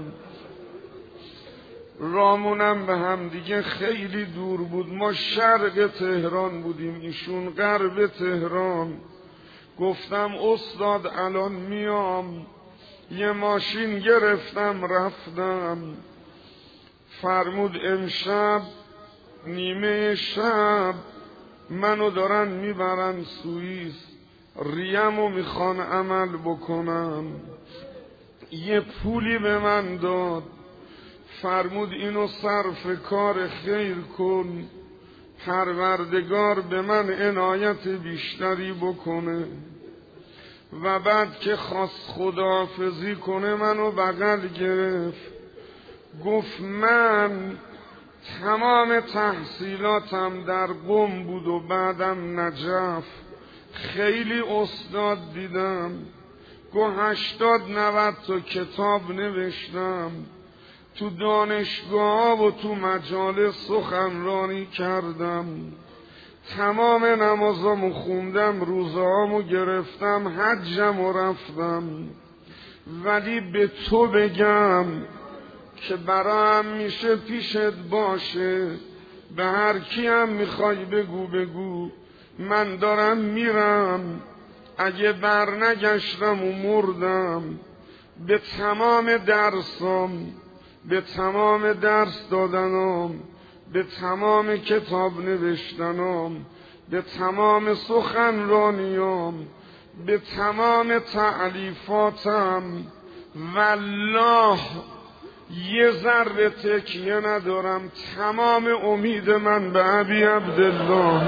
رامونم به هم دیگه خیلی دور بود، ما شرق تهران بودیم ایشون غرب تهران. گفتم استاد الان میام، یه ماشین گرفتم رفتم. فرمود امشب نیمه شب منو دارن میبرن سوئیس، ریمو میخوان عمل بکنم. یه پولی به من داد، فرمود اینو صرف کار خیر کن، پروردگار به من عنایت بیشتری بکنه. و بعد که خواست خداحافظی کنه منو بغل گرفت، گفت من تمام تحصیلاتم در قم بود و بعدم نجف، خیلی استاد دیدم، گفت 80-90 تا کتاب نوشتم، تو دانشگاه و تو مجالس سخنرانی کردم، تمام نمازامو خوندم، روزهامو گرفتم، حجمو رفتم. ولی به تو بگم که برایم میشه پیشت باشه، به هر کی هم میخوای بگو من دارم میرم. اگه برنگشتم و مردم به تمام درسام، به تمام درس دادنام، به تمام کتاب نوشتنام، به تمام سخنرانیام، به تمام تألیفاتم والله یه ذره تکیه ندارم. تمام امید من به ابی عبدالله،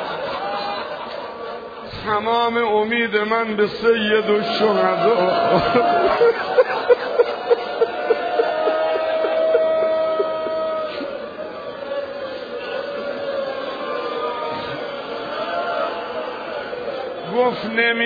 تمام امید من به سید الشهدا. گفت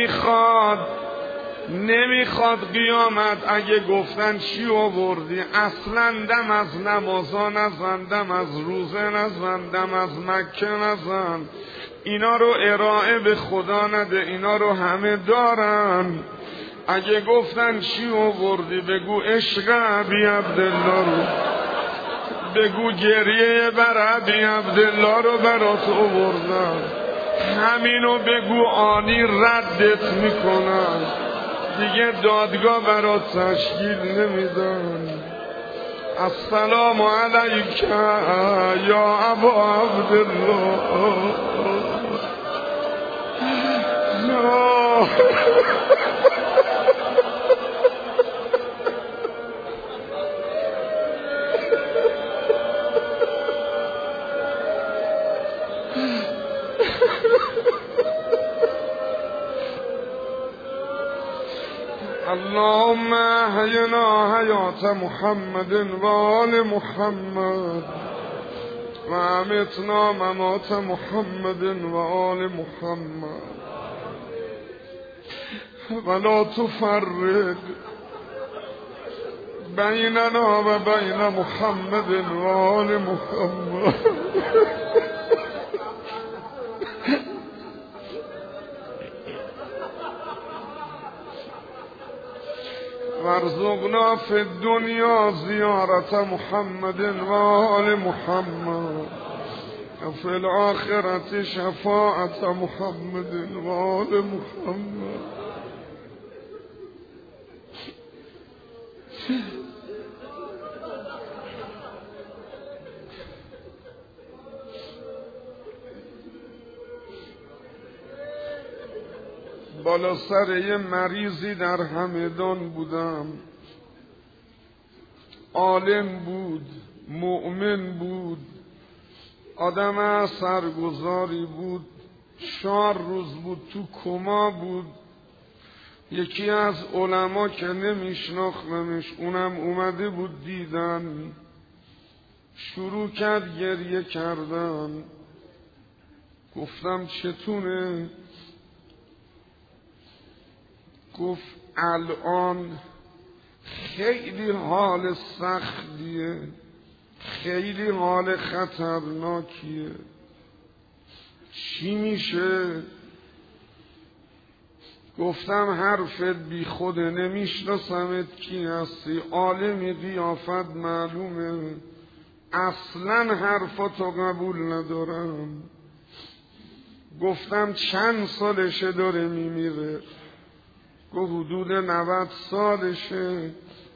نمیخواد قیامت. اگه گفتن چی آوردی؟ اصلا دم از نمازا نزن، دم از روزه نزن، دم از مکه نزن، اینا رو ارائه به خدا نده، اینا رو همه دارن. اگه گفتن چی آوردی بگو عشق ابی عبدالله رو، بگو گریه بر ابی عبدالله رو برات آوردن، همینو بگو آنی ردت میکنن، دیگه دادگاه برات تشکیل نمیدن. السلام علیک یا ابا عبدالله. اللهم احینا حیات محمد و آل محمد و امتنا ممات محمد و آل محمد ولا تفرق بیننا و بین محمد و آل محمد. وارزقنا فی الدنیا زیارت محمد و آل محمد و فی الاخرة شفاعت محمد و آل محمد. بالا سر یه مریضی در همدان بودم، عالم بود، مؤمن بود، آدم سرگزاری بود. 4 روز بود تو کما بود. یکی از علما که نمیشناختمش، اونم اومده بود دیدن، شروع کرد گریه کردن. گفتم چتونه؟ گفت الان خیلی حال سختیه، خیلی حال خطرناکیه. چی میشه؟ گفتم حرفت بی خوده، نمیشناسمت کی هستی، عالمی قیافت معلومه، اصلا حرفاتو قبول ندارم. گفتم چند سالشه داره میمیره؟ گفت حدود 90 سالشه.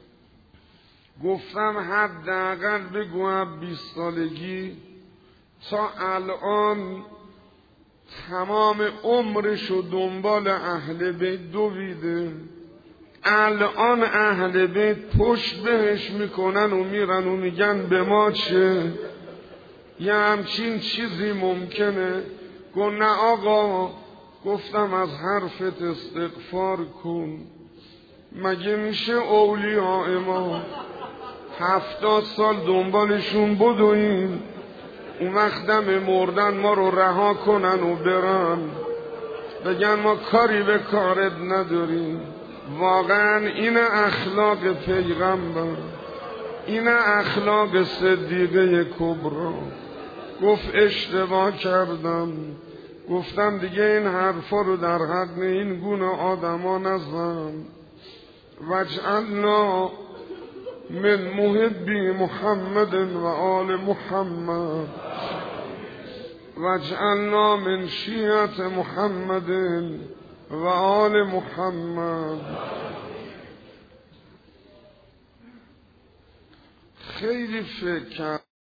گفتم حداقل بگو 20 سالگی تا الان تمام عمرشو دنبال اهل بیت دویده، الان اهل بیت پشت بهش میکنن و میرن و میگن به ما چه؟ یه همچین چیزی ممکنه؟ گفت نه آقا. گفتم از حرفت استغفار کن، مگه میشه اولیاء ما 70 سال دنبالشون بدویم، اون وقت دم مردن ما رو رها کنن و برن، بگن ما کاری به کارت نداریم. واقعا این اخلاق پیغمبر، این اخلاق صدیقه کبرا. گفت اشتباه کردم. گفتم دیگه این حرفا رو در حق این گونه آدما نزن. واجعلنا من محبی محمد و آل محمد واجعلنا من شیعت محمد و آل محمد. خیلی فکر